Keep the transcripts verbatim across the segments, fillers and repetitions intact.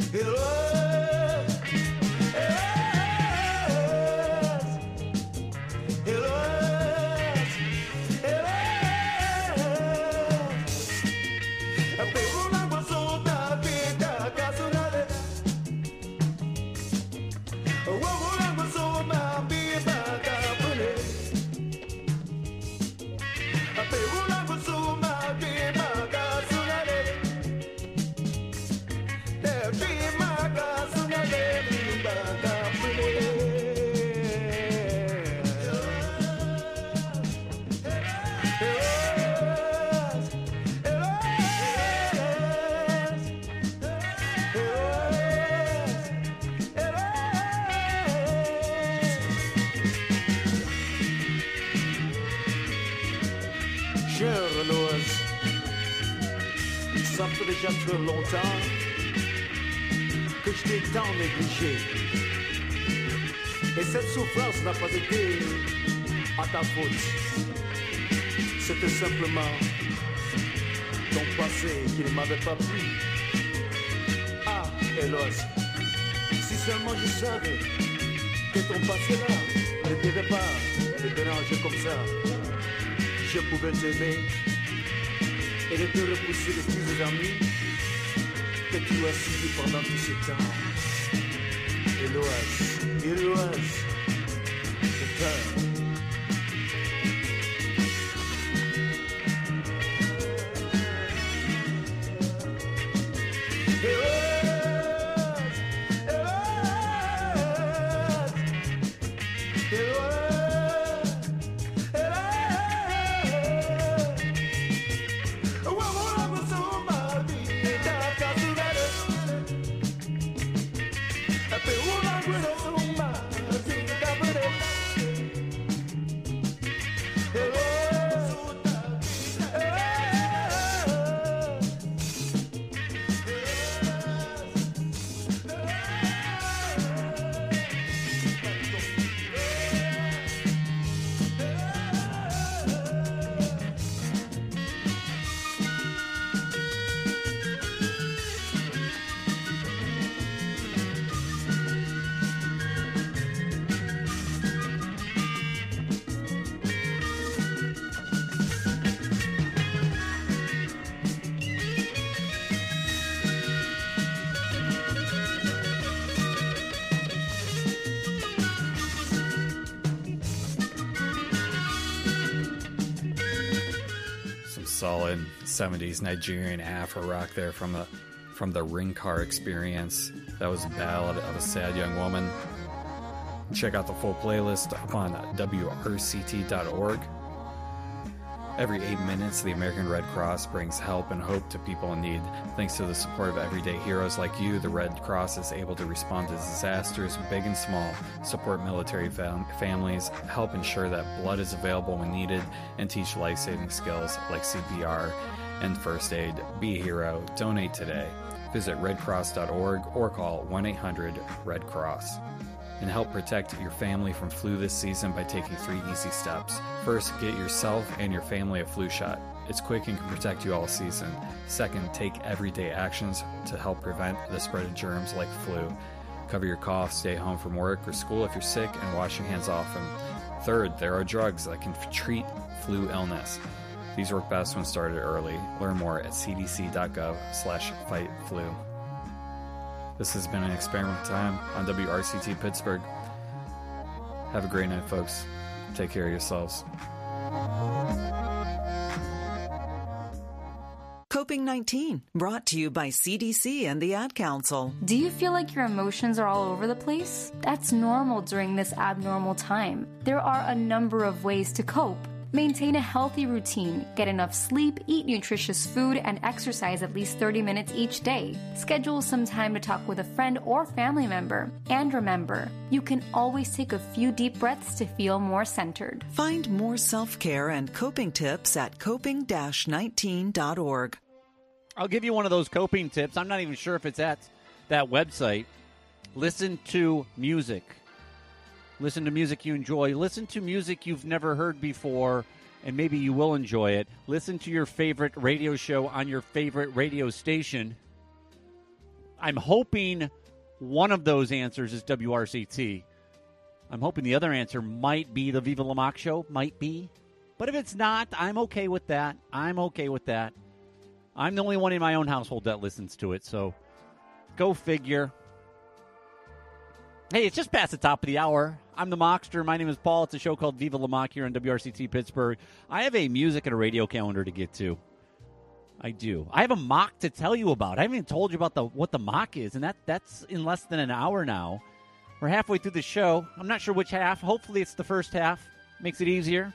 Ça fait déjà trop longtemps que je t'ai tant négligé. Et cette souffrance n'a pas été à ta faute. C'était simplement ton passé qui ne m'avait pas plu. Ah, Elos, si seulement je savais que ton passé-là ne devait pas te déranger comme ça, je pouvais t'aimer et de te repousser de tous les amis que tu as suivis pendant tout ce temps. Eloas, Eloas, je t'aime. Solid seventies Nigerian Afro rock there from the from the Ring Car Experience. That was a ballad of a sad young woman. Check out the full playlist up on W R C T dot org. Every eight minutes, the American Red Cross brings help and hope to people in need. Thanks to the support of everyday heroes like you, the Red Cross is able to respond to disasters, big and small, support military fam- families, help ensure that blood is available when needed, and teach life-saving skills like C P R and first aid. Be a hero. Donate today. Visit red cross dot org or call one eight hundred red cross. And help protect your family from flu this season by taking three easy steps. First, get yourself and your family a flu shot. It's quick and can protect you all season. Second, take everyday actions to help prevent the spread of germs like flu. Cover your cough, stay home from work or school if you're sick, and wash your hands often. Third, there are drugs that can treat flu illness. These work best when started early. Learn more at c d c dot gov slash fight flu. This has been an experiment time on W R C T Pittsburgh. Have a great night, folks. Take care of yourselves. Coping nineteen, brought to you by C D C and the Ad Council. Do you feel like your emotions are all over the place? That's normal during this abnormal time. There are a number of ways to cope. Maintain a healthy routine, get enough sleep, eat nutritious food, and exercise at least thirty minutes each day. Schedule some time to talk with a friend or family member. And remember, you can always take a few deep breaths to feel more centered. Find more self-care and coping tips at coping nineteen dot org. I'll give you one of those coping tips. I'm not even sure if it's at that website. Listen to music. Listen to music you enjoy. Listen to music you've never heard before, and maybe you will enjoy it. Listen to your favorite radio show on your favorite radio station. I'm hoping one of those answers is W R C T. I'm hoping the other answer might be the Viva La Mock Show. Might be. But if it's not, I'm okay with that. I'm okay with that. I'm the only one in my own household that listens to it, so go figure. Hey, it's just past the top of the hour. I'm the Mockster. My name is Paul. It's a show called Viva La Mock here on W R C T Pittsburgh. I have a music and a radio calendar to get to. I do. I have a mock to tell you about. I haven't even told you about the what the mock is, and that that's in less than an hour now. We're halfway through the show. I'm not sure which half. Hopefully it's the first half. Makes it easier.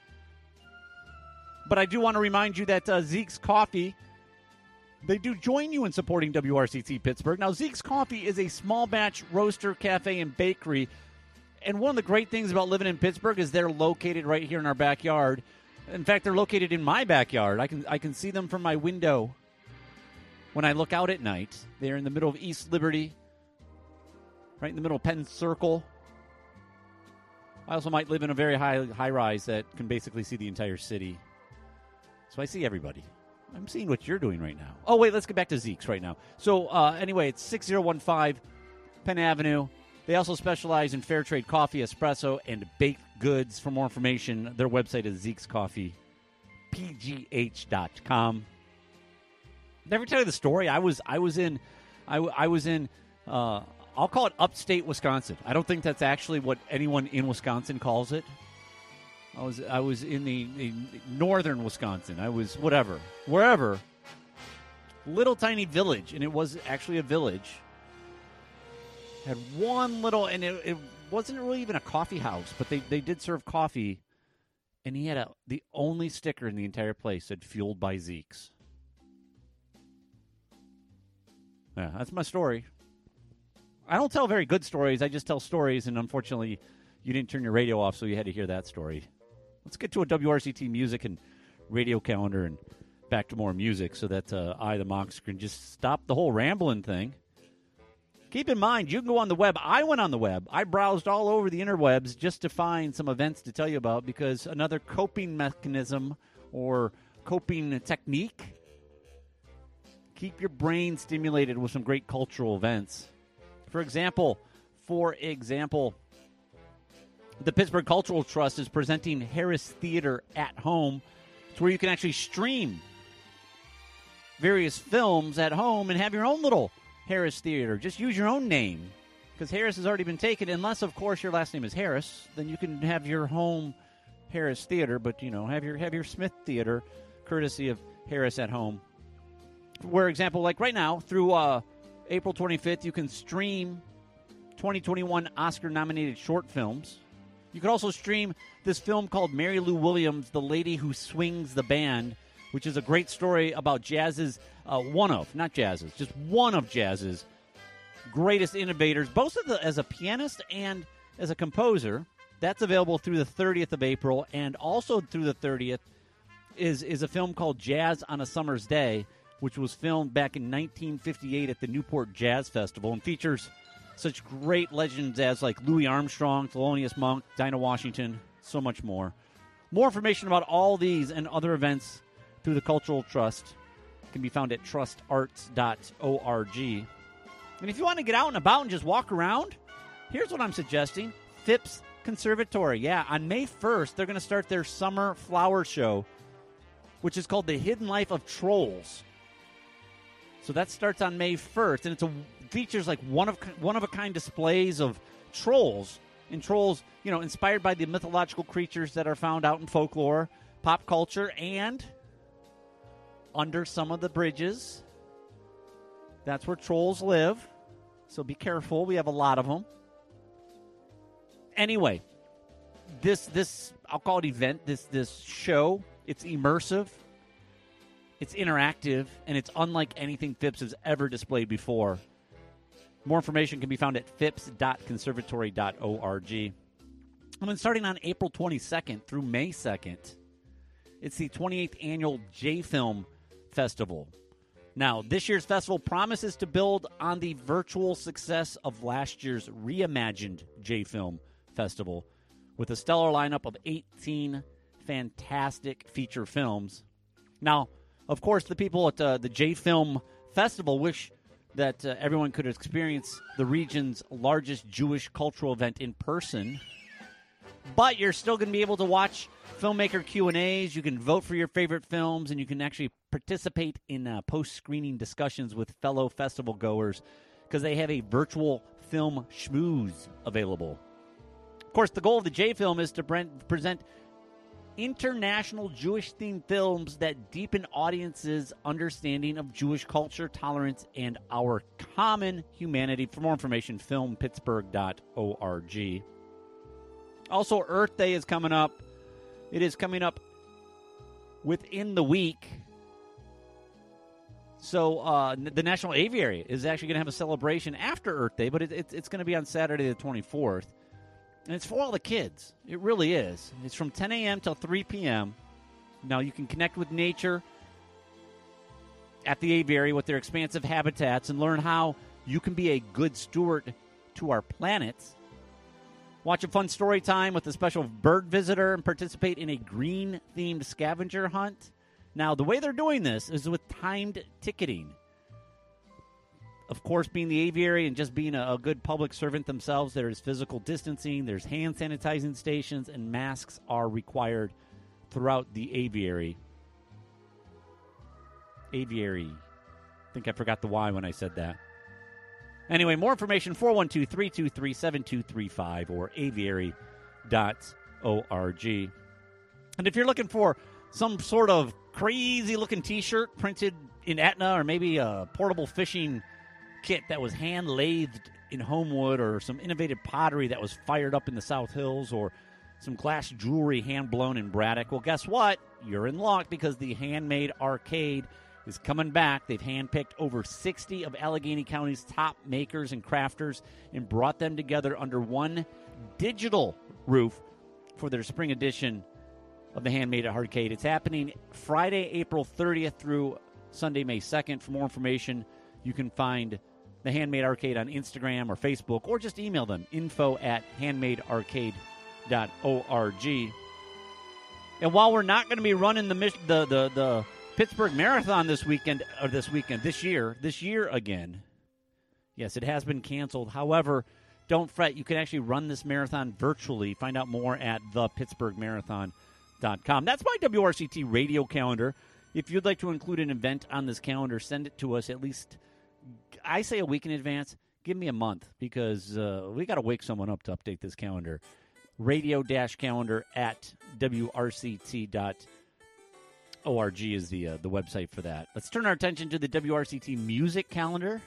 But I do want to remind you that uh, Zeke's Coffee, they do join you in supporting W R C T Pittsburgh. Now, Zeke's Coffee is a small batch roaster, cafe, and bakery. And one of the great things about living in Pittsburgh is they're located right here in our backyard. In fact, they're located in my backyard. I can I can see them from my window when I look out at night. They're in the middle of East Liberty, right in the middle of Penn Circle. I also might live in a very high high rise that can basically see the entire city. So I see everybody. I'm seeing what you're doing right now. Oh, wait, let's get back to Zeke's right now. So, uh, anyway, it's six oh one five Penn Avenue. They also specialize in fair trade coffee, espresso, and baked goods. For more information, their website is Zeke's Coffee P G H dot com. Never tell you the story. I was I was in I, I was in uh, I'll call it upstate Wisconsin. I don't think that's actually what anyone in Wisconsin calls it. I was I was in the, the northern Wisconsin. I was whatever, wherever. Little tiny village, and it was actually a village. Had one little, and it, it wasn't really even a coffee house, but they, they did serve coffee, and he had a the only sticker in the entire place said "Fueled by Zeke's." Yeah, that's my story. I don't tell very good stories. I just tell stories, and unfortunately, you didn't turn your radio off, so you had to hear that story. Let's get to a W R C T music and radio calendar and back to more music so that uh, I, the Mockster, can just stop the whole rambling thing. Keep in mind, you can go on the web. I went on the web. I browsed all over the interwebs just to find some events to tell you about, because another coping mechanism or coping technique, keep your brain stimulated with some great cultural events. For example, for example, the Pittsburgh Cultural Trust is presenting Harris Theater at Home. It's where you can actually stream various films at home and have your own little Harris Theater. Just use your own name, because Harris has already been taken. Unless, of course, your last name is Harris, then you can have your home Harris Theater. But, you know, have your have your Smith Theater, courtesy of Harris at Home. For example, like right now, through uh, April twenty-fifth, you can stream twenty twenty-one Oscar-nominated short films. You could also stream this film called Mary Lou Williams, The Lady Who Swings the Band, which is a great story about jazz's, uh, one of, not jazz's, just one of jazz's greatest innovators, both of the, as a pianist and as a composer. That's available through the thirtieth of April, and also through the thirtieth is, is a film called Jazz on a Summer's Day, which was filmed back in nineteen fifty-eight at the Newport Jazz Festival and features such great legends as like Louis Armstrong, Thelonious Monk, Dinah Washington, so much more. More information about all these and other events through the Cultural Trust can be found at trust arts dot org. And if you want to get out and about and just walk around, here's what I'm suggesting. Phipps Conservatory. Yeah, on May first, they're going to start their summer flower show, which is called The Hidden Life of Trolls. So that starts on May first, and it's a features like one of one of a kind displays of trolls, and trolls, you know, inspired by the mythological creatures that are found out in folklore, pop culture, and under some of the bridges. That's where trolls live. So be careful. We have a lot of them. Anyway, this this I'll call it event, this this show, it's immersive. It's interactive, and it's unlike anything Phipps has ever displayed before. More information can be found at phipps dot conservatory dot org. And then starting on April twenty-second through May second, it's the twenty-eighth Annual J-Film Festival. Now, this year's festival promises to build on the virtual success of last year's reimagined J-Film Festival with a stellar lineup of eighteen fantastic feature films. Now, of course, the people at uh, the J-Film Festival wish that uh, everyone could experience the region's largest Jewish cultural event in person. But you're still going to be able to watch filmmaker Q and A's. You can vote for your favorite films, and you can actually participate in uh, post-screening discussions with fellow festival goers because they have a virtual film schmooze available. Of course, the goal of the J-Film is to brent- present international Jewish-themed films that deepen audiences' understanding of Jewish culture, tolerance, and our common humanity. For more information, film pittsburgh dot org. Also, Earth Day is coming up. It is coming up within the week. So uh, the National Aviary is actually going to have a celebration after Earth Day, but it, it, it's going to be on Saturday the twenty-fourth. And it's for all the kids. It really is. It's from ten a.m. till three p.m. Now, you can connect with nature at the aviary with their expansive habitats and learn how you can be a good steward to our planet. Watch a fun story time with a special bird visitor and participate in a green-themed scavenger hunt. Now, the way they're doing this is with timed ticketing. Of course, being the aviary and just being a, a good public servant themselves, there is physical distancing, there's hand sanitizing stations, and masks are required throughout the aviary. Aviary. I think I forgot the Y when I said that. Anyway, more information, four one two, three two three, seven two three five or aviary dot org. And if you're looking for some sort of crazy-looking T-shirt printed in Etna or maybe a portable fishing kit that was hand-lathed in Homewood or some innovative pottery that was fired up in the South Hills or some glass jewelry hand-blown in Braddock, well, guess what? You're in luck because the Handmade Arcade is coming back. They've handpicked over sixty of Allegheny County's top makers and crafters and brought them together under one digital roof for their spring edition of the Handmade Arcade. It's happening Friday, April thirtieth through Sunday, May second. For more information, you can find the Handmade Arcade on Instagram or Facebook, or just email them, info at handmade arcade dot org. And while we're not going to be running the, the the the Pittsburgh Marathon this weekend, or this weekend, this year, this year again, yes, it has been canceled. However, don't fret. You can actually run this marathon virtually. Find out more at the pittsburgh marathon dot com. That's my W R C T radio calendar. If you'd like to include an event on this calendar, send it to us at least, I say a week in advance. Give me a month because uh, we got to wake someone up to update this calendar. Radio-calendar at W R C T dot org is the uh, the website for that. Let's turn our attention to the W R C T music calendar.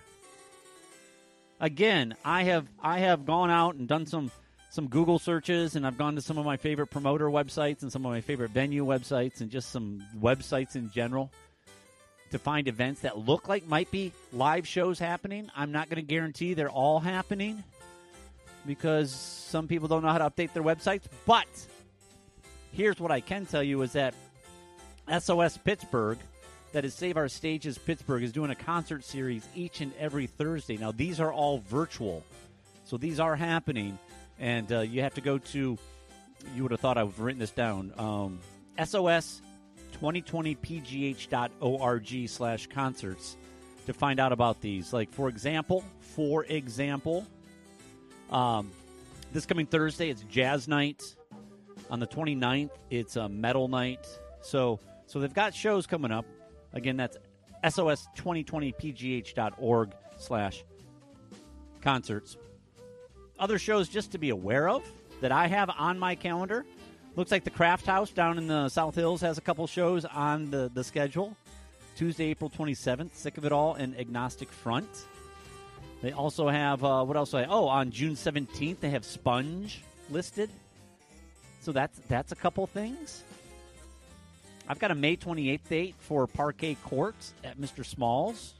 Again, I have I have gone out and done some some Google searches, and I've gone to some of my favorite promoter websites and some of my favorite venue websites and just some websites in general to find events that look like might be live shows happening. I'm not going to guarantee they're all happening because some people don't know how to update their websites. But here's what I can tell you is that S O S Pittsburgh, that is Save Our Stages Pittsburgh, is doing a concert series each and every Thursday. Now, these are all virtual, so these are happening, and uh, you have to go to, you would have thought I would have written this down, um, S O S twenty twenty P G H dot org slash concerts to find out about these. Like, for example, for example, um, this coming Thursday, it's Jazz Night. On the twenty-ninth, it's a Metal Night. So, so they've got shows coming up. Again, that's S O S twenty twenty P G H dot org slash concerts. Other shows just to be aware of that I have on my calendar. Looks like the Craft House down in the South Hills has a couple shows on the, the schedule. Tuesday, April twenty-seventh, Sick of It All and Agnostic Front. They also have, uh, what else do I Oh, on June seventeenth, they have Sponge listed. So that's that's a couple things. I've got a May twenty-eighth date for Parquet Courts at Mister Smalls.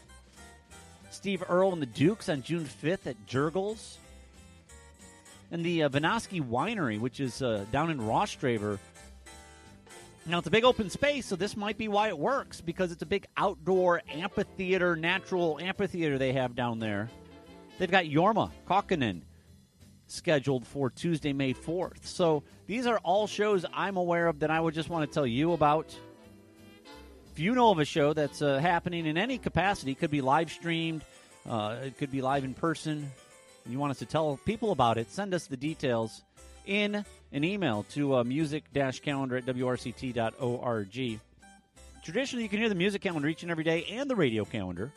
Steve Earle and the Dukes on June fifth at Jurgles. And the uh, Vinoski Winery, which is uh, down in Rostraver. Now, it's a big open space, so this might be why it works, because it's a big outdoor amphitheater, natural amphitheater they have down there. They've got Jorma Kaukonen scheduled for Tuesday, May fourth. So these are all shows I'm aware of that I would just want to tell you about. If you know of a show that's uh, happening in any capacity, could be live streamed, Uh, it could be live in person. You want us to tell people about it, send us the details in an email to uh, music-calendar at w r c t dot org. Traditionally, you can hear the music calendar each and every day and the radio calendar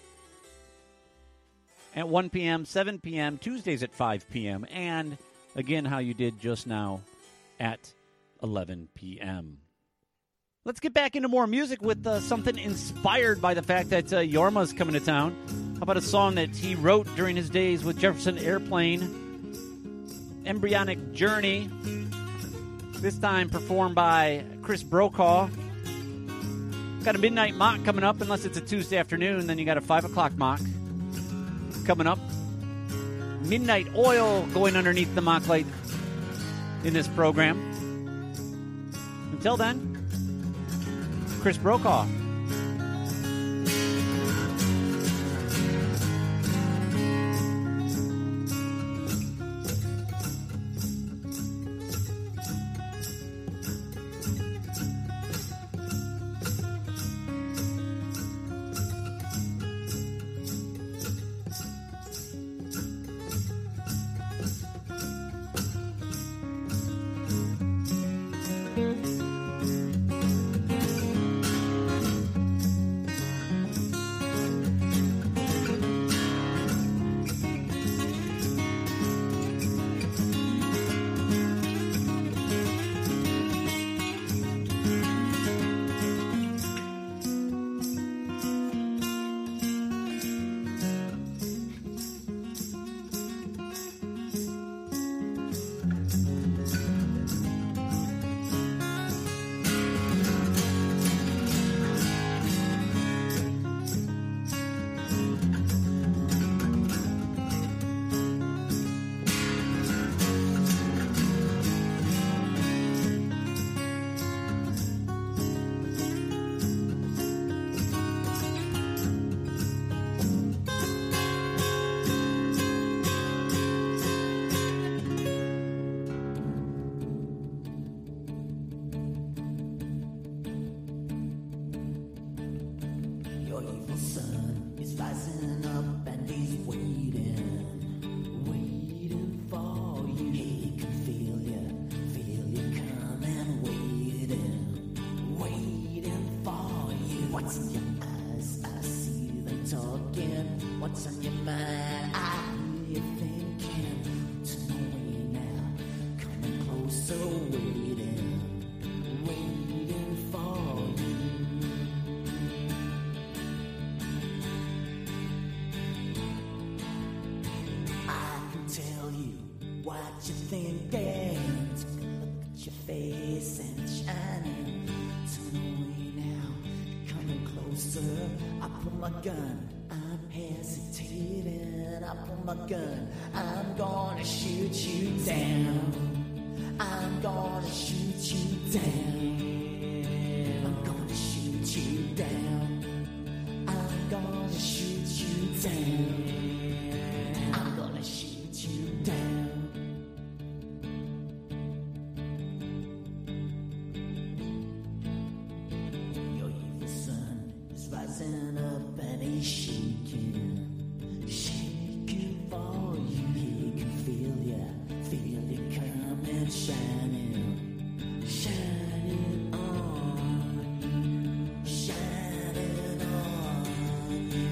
at one p.m., seven p.m., Tuesdays at five p.m., and again, how you did just now at eleven p.m. Let's get back into more music with uh, something inspired by the fact that uh, Jorma's coming to town. How about a song that he wrote during his days with Jefferson Airplane, Embryonic Journey, this time performed by Chris Brokaw. Got a midnight mock coming up, unless it's a Tuesday afternoon, then you got a five o'clock mock coming up. Midnight Oil going underneath the mock light in this program. Until then, Chris Brokaw. Gun. I'm gonna shoot you down. I'm gonna shoot you down. I'm gonna shoot you down. I'm gonna shoot you down. I'm gonna shoot you down. Your evil sun is rising up and he's shaking. Shining, shining on you, shining on you.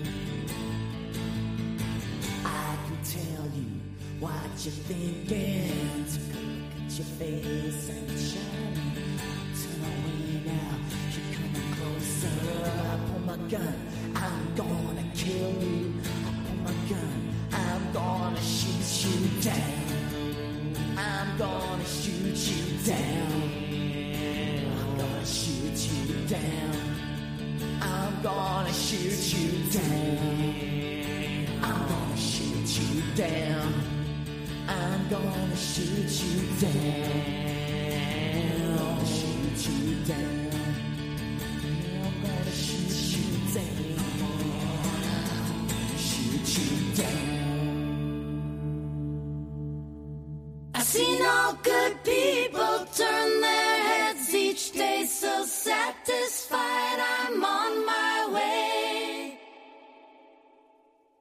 I can tell you what you're thinking. Take a look at your face and it's shining. Turn away now, you're coming closer. I pull my gun, I'm gonna kill you. I pull my gun, I'm gonna shoot you down. I'm gonna shoot you down. I'm gonna shoot you down. I'm gonna shoot you down. I'm gonna shoot you down. I'm gonna shoot you down. I'm gonna shoot you down. I'm gonna shoot you down. I'm gonna shoot you down. I've seen all good people turn their heads each day, so satisfied I'm on my way.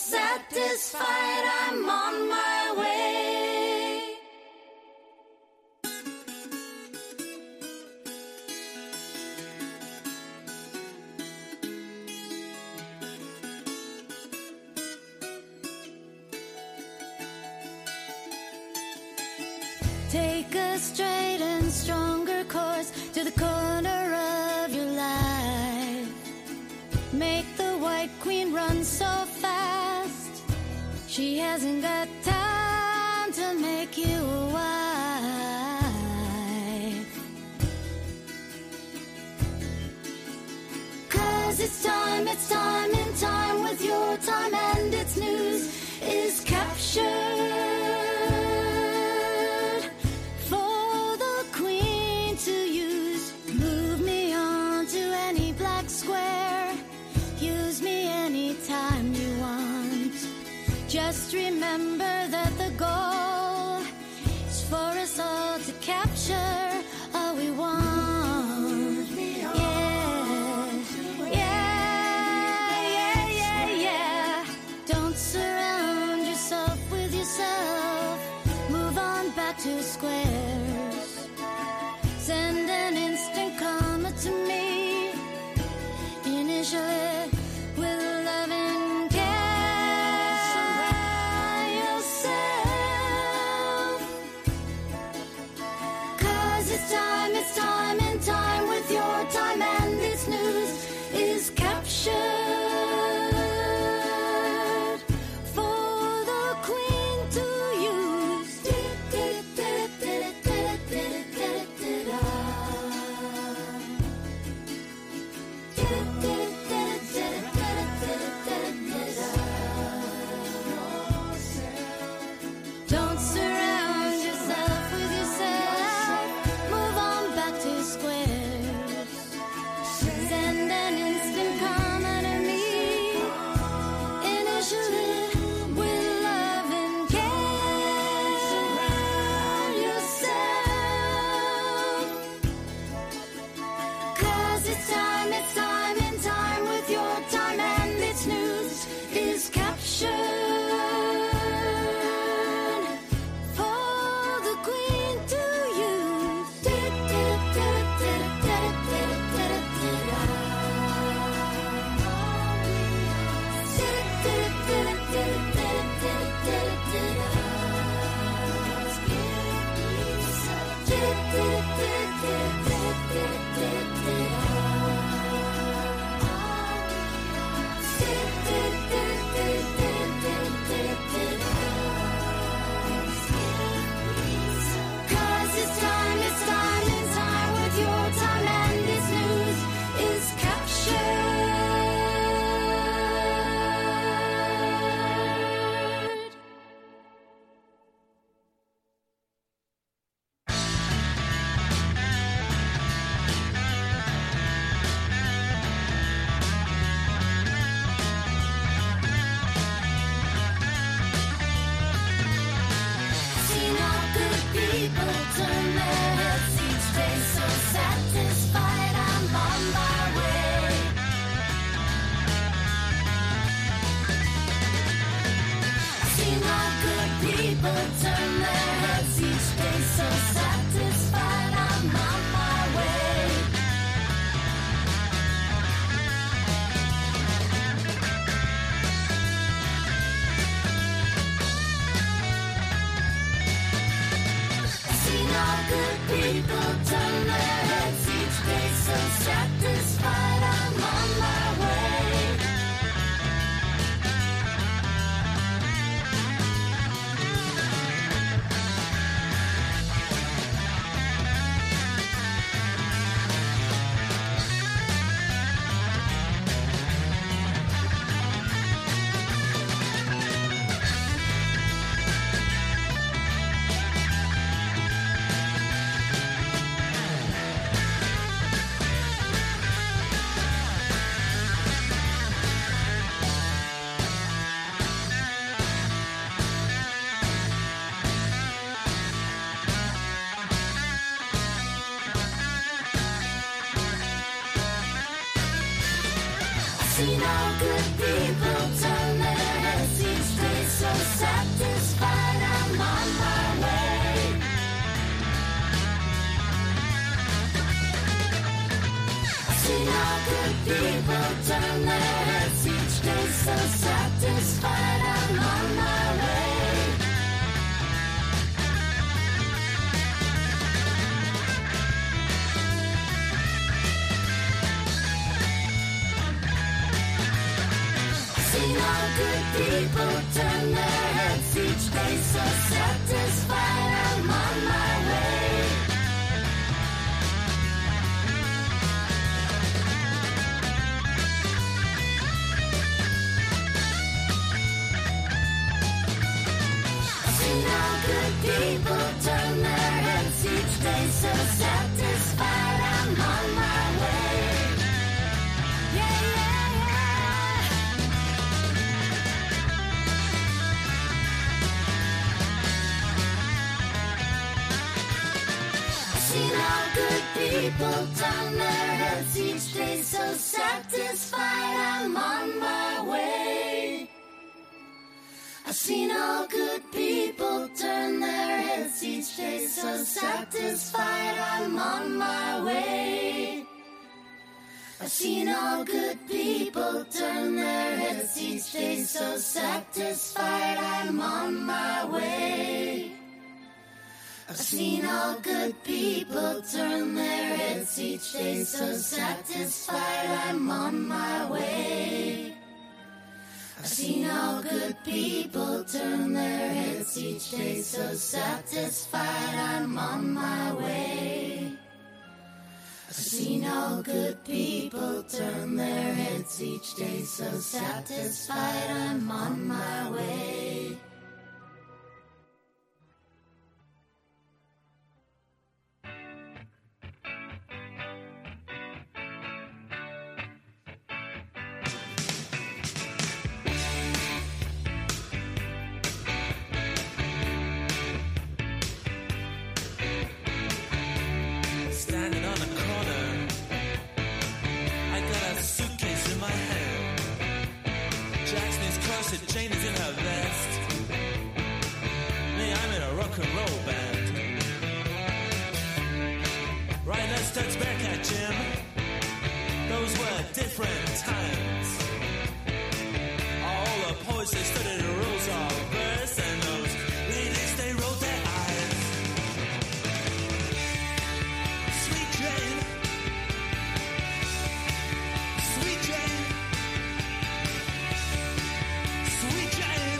satisfied, I'm on my way. Take a straight and stronger course to the corner of your life. Make the White Queen run so fast, she hasn't got time to make you a wife. 'Cause it's time, it's time, in time with your time, and its news is captured. Just remember that the goal is for us all to capture all we want. Yeah, yeah, yeah, yeah, yeah. Don't surround yourself with yourself. Move on back to squares. Send an instant comment to me. Initially with love and time, it's time, in time with your time, and this news is captured for the Queen to use. Don't surround yourself with yourself. Move on back to squares. Send an instant comment to me. Initially with love and care. Surround yourself. 'Cause it's time, it's time, in time with your time, and its news is captured. Seen all good people turn their heads satisfied, I'm on my way. I've seen all good people turn their heads each day, so satisfied, I'm on my way. I've seen all good people turn their heads each day, so satisfied, I'm on my way. I've seen all good people turn their heads each day, so satisfied, I'm on my way. Yeah, yeah, yeah. I've seen all good people turn their heads each day, so satisfied, I'm on my way. I've seen all good people turn their heads each day, so satisfied, I'm on my way. I've seen all good people turn their heads each day, so satisfied, I'm on my way. I've seen all good people turn their heads each day, so satisfied, I'm on my way. I've seen all good people turn their heads each day, so satisfied, I'm on my way. I've seen all good people turn their heads each day, so satisfied, I'm on my way. Standing on a corner, I got a suitcase in my hand. Jackson is corset, Jane is in her vest. Me, I'm in a rock and roll band. Right, let's touch back at Jim. Those were different times. All the poets, they studied the rules of verse, and those ladies, they rolled their eyes. Sweet Jane, Sweet Jane, Sweet Jane.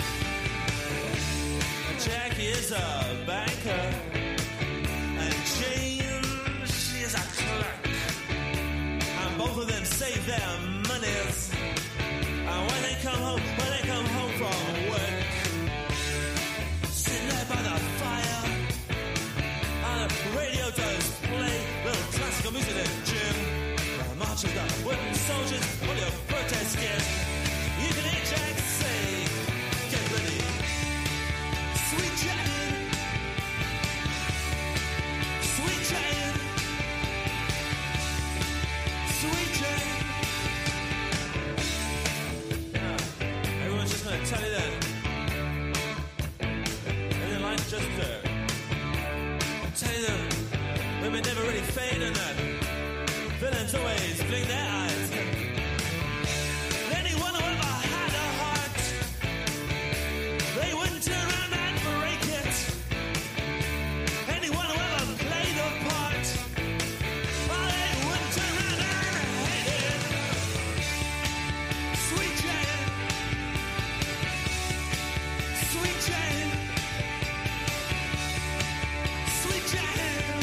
Jackie is a banker, and Jane, she is a clerk. And both of them save their monies. And when they come home, when they come home from work, sitting there by the fire, and the radio does play little classical music at Jim. The march of the wooden soldiers, all your protest gear. You can hear Jack say, get ready. Sweet Jane, Sweet Jane, Sweet Jane. Yeah, everyone's just gonna tell you that. Everything like just there. Tell you that women never really fade and that villains always blink their eyes. Anyone who ever had a heart, they wouldn't turn around and break it. Anyone who ever played a part, well, they wouldn't turn around and hate it. Sweet Jane, Sweet Jane, Sweet Jane.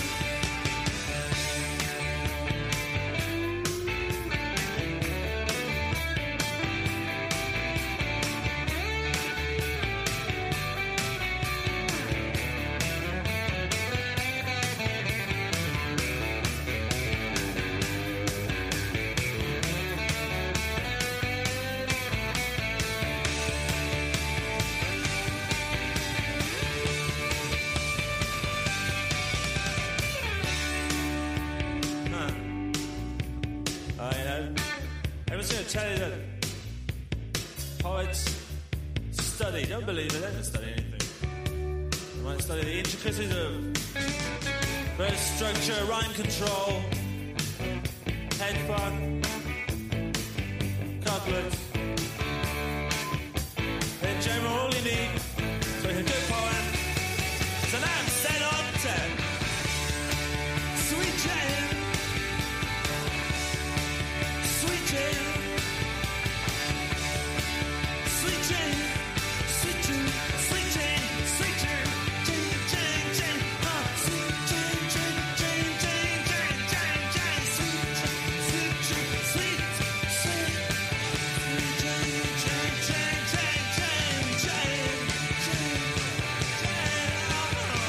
Huh. I know. Everyone's going to tell you that poets study. Don't believe it. Don't study anything. You might study the intricacies of verse structure, rhyme control, head fuck, couplet. Then Jeremy all you need to make a good poem. So now I'm set on ten. Sweet Jane. Sweet Jane. Sweet Jane. Sweet Jane. Sweet Jane. Sweet Jane. Jane, Jane, Jane. Oh, sweet Jane, Jane, Jane, Jane, Jane, Jane, Jane. Sweet Jane, sweet Jane, sweet, sweet. Sweet Jane, Jane, Jane, Jane, Jane, Jane, Jane, Jane. Oh.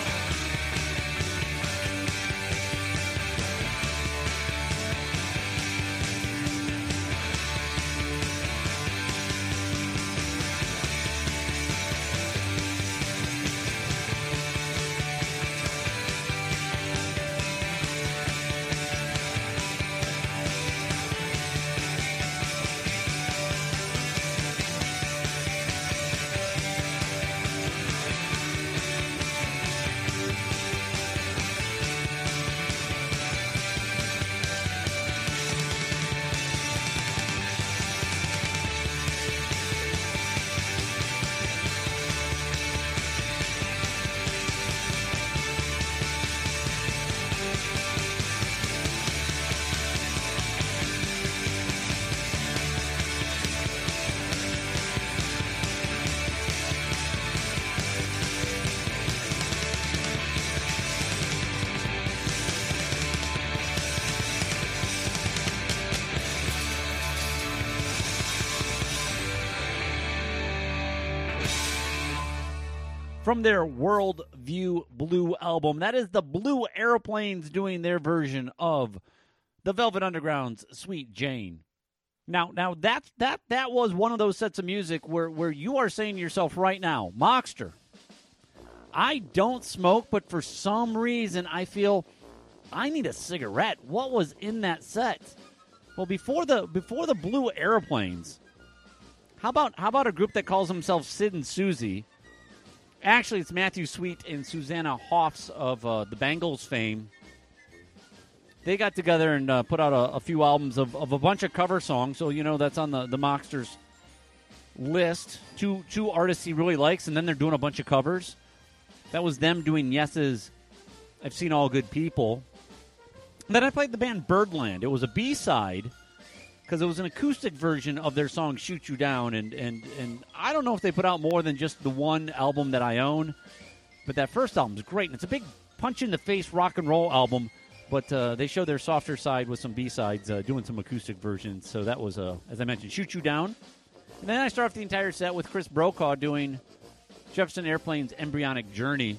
From their World View Blue album. That is the Blue Aeroplanes doing their version of the Velvet Underground's Sweet Jane. Now, now that's, that that was one of those sets of music where, where you are saying to yourself right now, Mockster, I don't smoke, but for some reason I feel I need a cigarette. What was in that set? Well, before the before the Blue Aeroplanes, how about how about a group that calls themselves Sid and Susie? Actually, it's Matthew Sweet and Susanna Hoffs of uh, the Bangles fame. They got together and uh, put out a, a few albums of, of a bunch of cover songs. So, you know, that's on the, the Mocksters list. Two two artists he really likes, and then they're doing a bunch of covers. That was them doing Yes's I've Seen All Good People. And then I played the band Birdland. It was a B-side because it was an acoustic version of their song Shoot You Down. And, and, and I don't know if they put out more than just the one album that I own, but that first album is great. And it's a big punch-in-the-face rock and roll album, but uh, they show their softer side with some B-sides, uh, doing some acoustic versions. So that was, uh, as I mentioned, Shoot You Down. And then I start off the entire set with Chris Brokaw doing Jefferson Airplane's Embryonic Journey,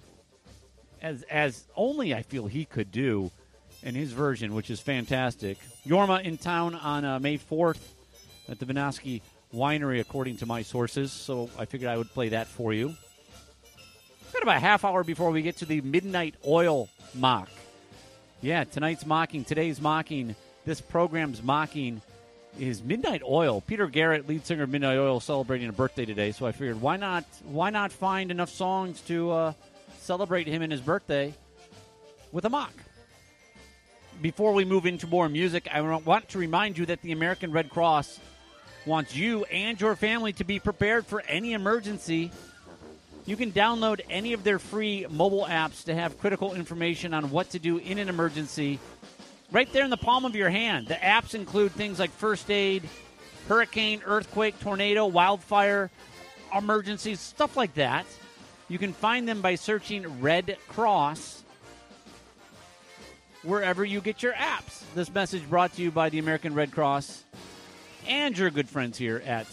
as as only I feel he could do in his version, which is fantastic. Yorma in town on uh, May fourth at the Vinoski Winery, according to my sources, so I figured I would play that for you. We've got about a half hour before we get to the Midnight Oil mock. Yeah, tonight's mocking, today's mocking, this program's mocking is Midnight Oil. Peter Garrett, lead singer of Midnight Oil, celebrating a birthday today, so I figured why not why not find enough songs to uh, celebrate him and his birthday with a mock. Before we move into more music, I want to remind you that the American Red Cross wants you and your family to be prepared for any emergency. You can download any of their free mobile apps to have critical information on what to do in an emergency right there in the palm of your hand. The apps include things like first aid, hurricane, earthquake, tornado, wildfire, emergencies, stuff like that. You can find them by searching Red Cross wherever you get your apps. This message brought to you by the American Red Cross and your good friends here at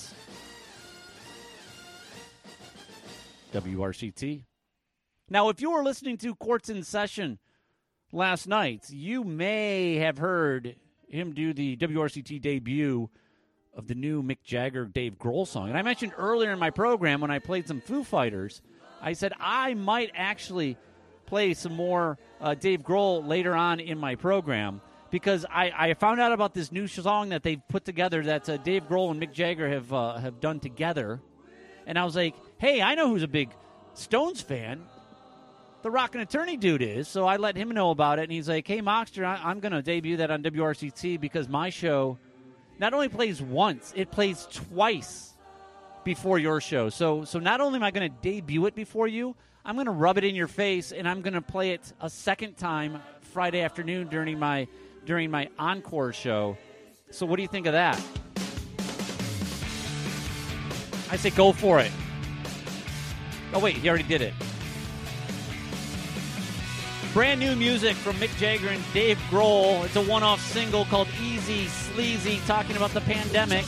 W R C T. Now, if you were listening to Courts in Session last night, you may have heard him do the W R C T debut of the new Mick Jagger, Dave Grohl song. And I mentioned earlier in my program when I played some Foo Fighters, I said I might actually play some more uh, Dave Grohl later on in my program because I, I found out about this new song that they've put together that uh, Dave Grohl and Mick Jagger have uh, have done together. And I was like, hey, I know who's a big Stones fan. The Rockin' Attorney dude is. So I let him know about it, and he's like, hey, Moxter, I- I'm going to debut that on W R C T because my show not only plays once, it plays twice before your show. So so not only am I going to debut it before you, I'm going to rub it in your face, and I'm going to play it a second time Friday afternoon during my during my encore show. So what do you think of that? I say go for it. Oh, wait, he already did it. Brand new music from Mick Jagger and Dave Grohl. It's a one-off single called Easy Sleazy, talking about the pandemic.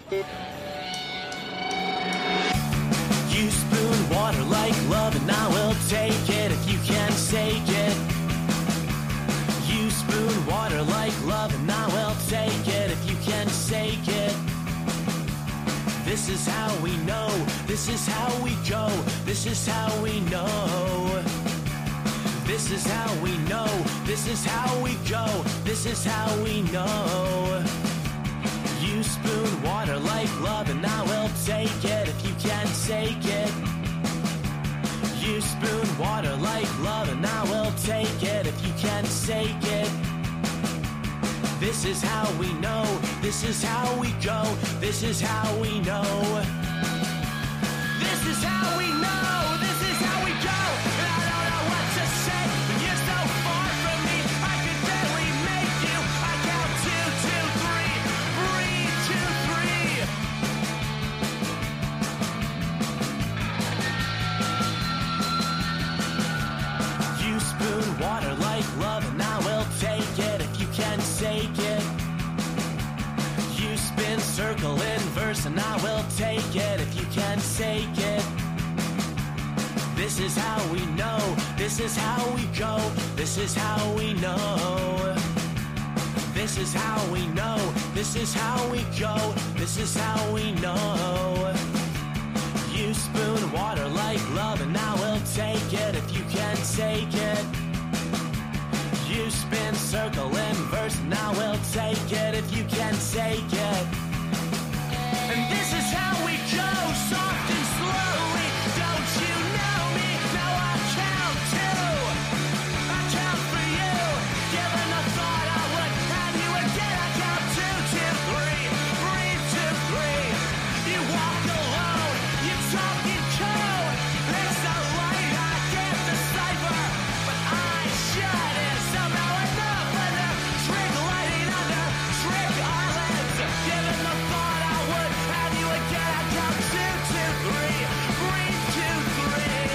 You spoon water like love and I will take it if you can take it. You spoon water like love and I will take it if you can take it. This is how we know, this is how we go, this is how we know. This is how we know, this is how we go, this is how we know. You spoon water like love and I will take it if you can take it. You spoon water like love and I will take it if you can take it. This is how we know, this is how we go, this is how we know. This is how we know, this is how we go. And I don't know what to say when you're so far from me. I could barely make you. I count two, two, three, three, two, three. You spoon water like love and I will take it if you can take it. You spin circle in verse and I will take it if you can take it. This is how we know, this is how we go, this is how we know. This is how we know, this is how we go, this is how we know. You spoon water like love and I will take it if you can take it. You spin circle in verse and I will take it if you can take it. And this is how we go, soft and slowly. Don't you know me? Now I count two. I count for you. Given a thought I would have you again. I count two, two, three, three, two, three. You walk alone, you talk in code. It's a light I can't decipher, but I shut it somehow enough under trick lighting under trick islands. Given the thought I would have you again, I count two, two, three, three, two, three.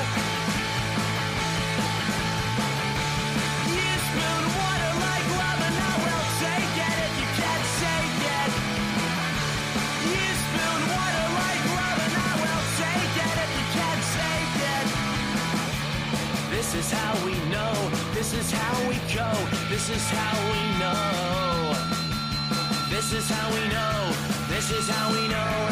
You spoon water like love and I will take it if you can take it. You spoon water like love and I will take it if you can take it. This is how we know, this is how we go, this is how we know. This is how we know, this is how we know.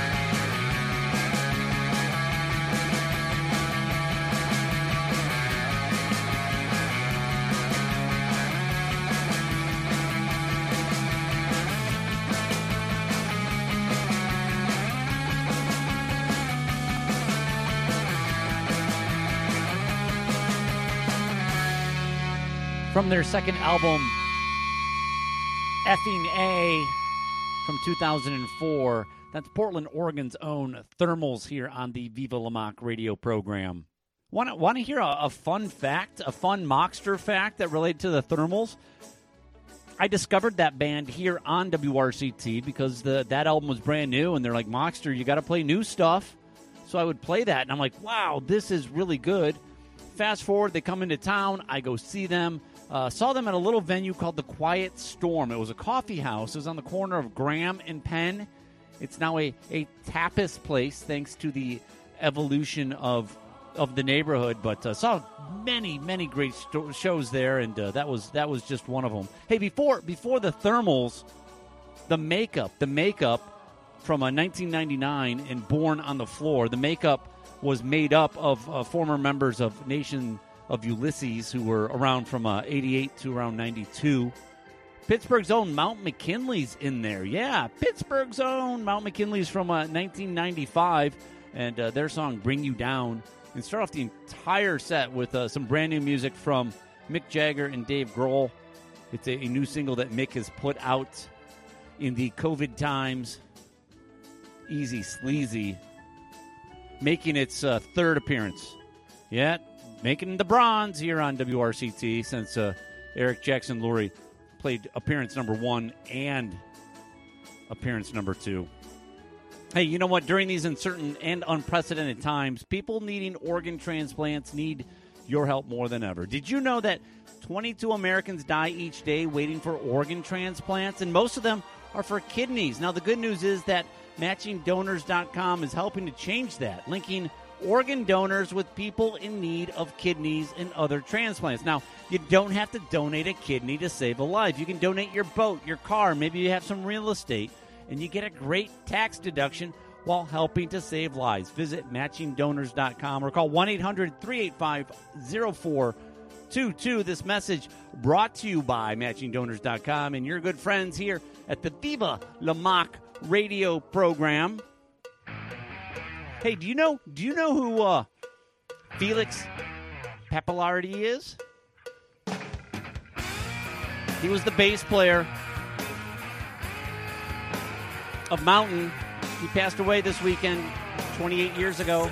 From their second album, Effing A, from two thousand four. That's Portland, Oregon's own Thermals here on the Viva La Mock radio program. Want to want to hear a, a fun fact, a fun Mockster fact that related to the Thermals? I discovered that band here on W R C T because the that album was brand new, and they're like, Mockster, you got to play new stuff. So I would play that, and I'm like, wow, this is really good. Fast forward, they come into town. I go see them. Uh, saw them at a little venue called the Quiet Storm. It was a coffee house. It was on the corner of Graham and Penn. It's now a, a tapas place thanks to the evolution of of the neighborhood. But uh, saw many, many great sto- shows there, and uh, that was that was just one of them. Hey, before before the Thermals, the Makeup, the Makeup from uh, nineteen ninety-nine and Born on the Floor. The Makeup was made up of uh, former members of Nation of Ulysses, who were around from uh, eighty-eight to around ninety-two. Pittsburgh's own Mount McKinley's in there. Yeah, Pittsburgh's own Mount McKinley's from uh, nineteen ninety-five, and uh, their song Bring You Down. And start off the entire set with uh, some brand new music from Mick Jagger and Dave Grohl. It's a, a new single that Mick has put out in the COVID times. Easy Sleazy, making its uh, third appearance. Yeah, making the bronze here on W R C T since uh, Eric Jackson Lurie played appearance number one and appearance number two. Hey, you know what? During these uncertain and unprecedented times, people needing organ transplants need your help more than ever. Did you know that twenty-two Americans die each day waiting for organ transplants, and most of them are for kidneys. Now, the good news is that matching donors dot com is helping to change that, linking organ donors with people in need of kidneys and other transplants. Now, you don't have to donate a kidney to save a life. You can donate your boat, your car, maybe you have some real estate, and you get a great tax deduction while helping to save lives. Visit matching donors dot com or call one eight hundred three eight five zero four two two. This message brought to you by matching donors dot com and your good friends here at the Viva La Mock radio program. Hey, do you know do you know who uh, Felix Pappalardi is? He was the bass player of Mountain. He passed away this weekend, twenty-eight years ago.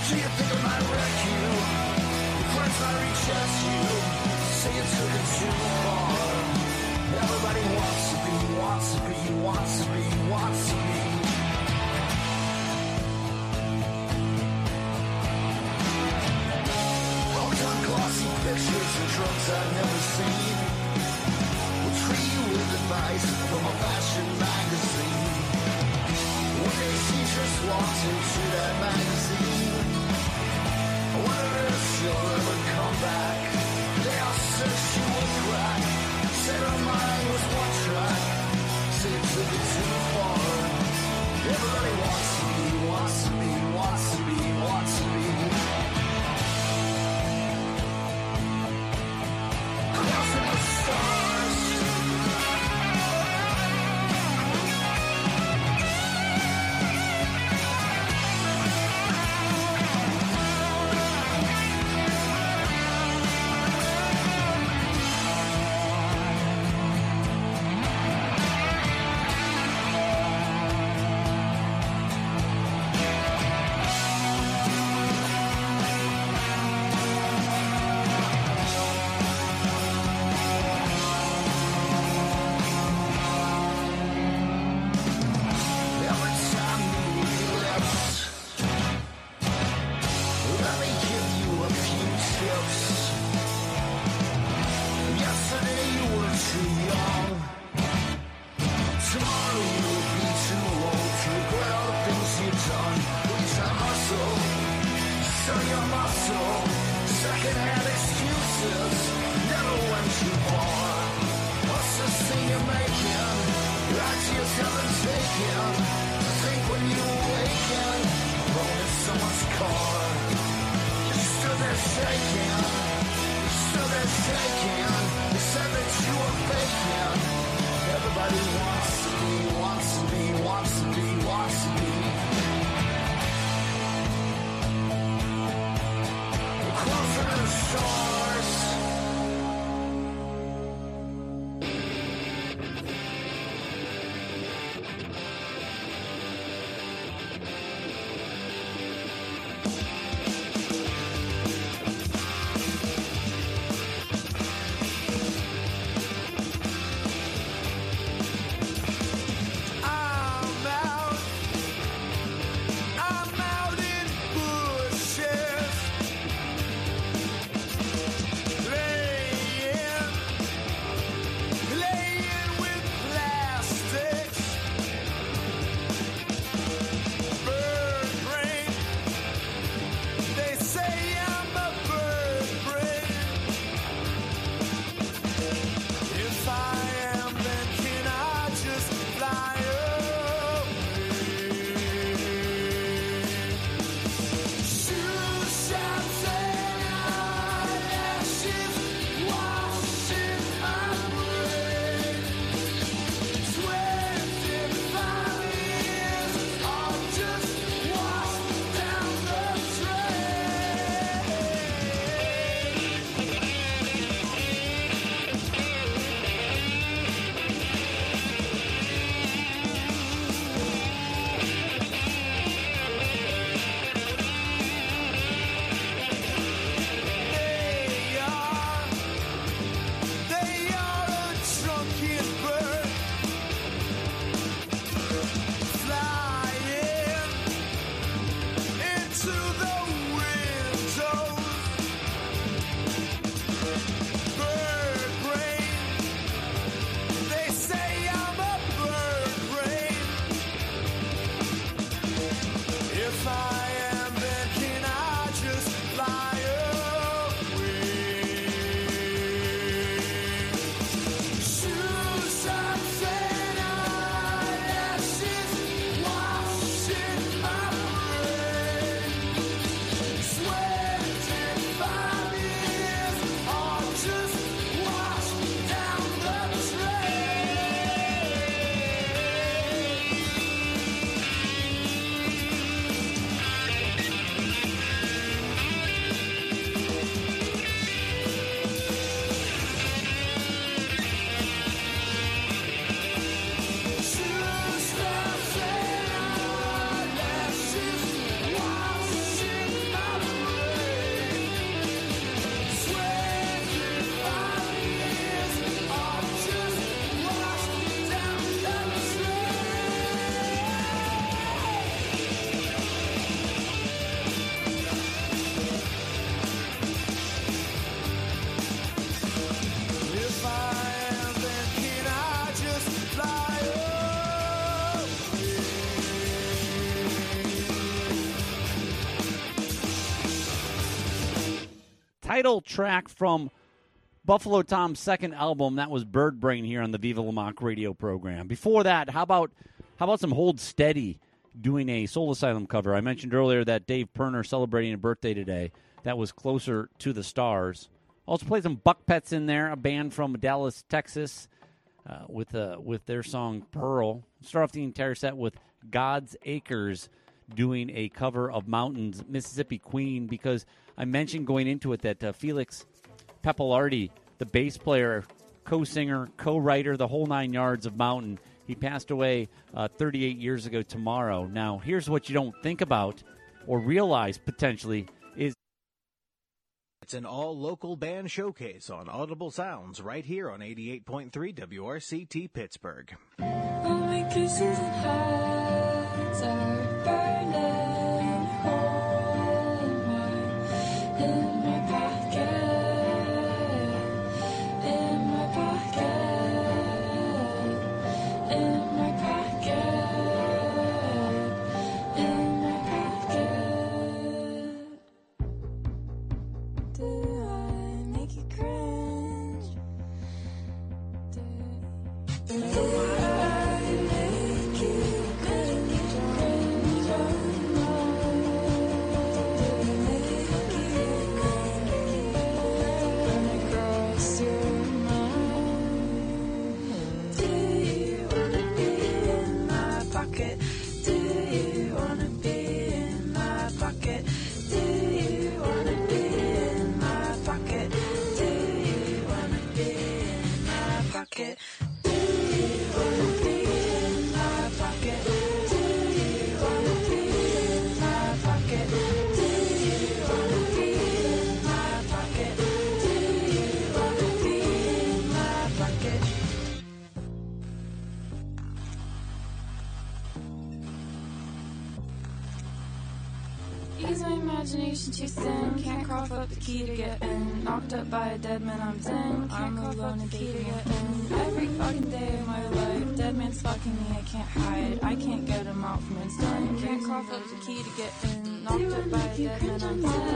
Do you think I might wreck you? Your friends might reject you. Say you took it too far. Everybody wants to be, wants to be, wants to be, wants to be. All done glossy pictures and drugs I've never seen. Will treat you with advice from a fashion magazine. One day she just walked into that magazine. I wonder if she'll ever come back. They all said she would crack. Said her mind was one track. Said it took it too far. Everybody wants to be, wants to be, wants to be, wants to be. Crossing the stars. title track from Buffalo Tom's second album. That was Bird Brain here on the Viva La Mock radio program. Before that, how about how about some Hold Steady doing a Soul Asylum cover? I mentioned earlier that Dave Perner celebrating a birthday today. That was Closer to the Stars. Also played some Buck Pets in there, a band from Dallas, Texas, uh, with uh, with their song Pearl. Start off the entire set with God's Acres doing a cover of Mountains, Mississippi Queen, because I mentioned going into it that uh, Felix Pappalardi, the bass player, co-singer, co-writer, the whole nine yards of Mountain, he passed away uh, thirty-eight years ago tomorrow. Now, here's what you don't think about or realize potentially is it's an all-local band showcase on Audible Sounds right here on eighty-eight point three W R C T Pittsburgh. All my kisses and hearts are burning hole in my, in my pocket, in my pocket, in my pocket, in my pocket. Do I make you cringe? Do, do I make you cringe? Oh no. Do I make you cringe? When I cross your mind. Do you wanna be in my pocket? Do you wanna be in my pocket? Do you wanna be in my pocket? Do you wanna be in my pocket? Do you wanna be in my pocket? Do you wanna be in my pocket? Do you wanna be in my pocket? Do you wanna be in my pocket? Ease my imagination too thin. Can't cough up the key to get in. Knocked up by a dead man, I'm ten. I'm alone and key to get in. Every fucking day of my life, dead man's fucking me, I can't hide. I can't get him out from inside. Can't cough up the key to get in. Knocked up by a dead man, I'm ten.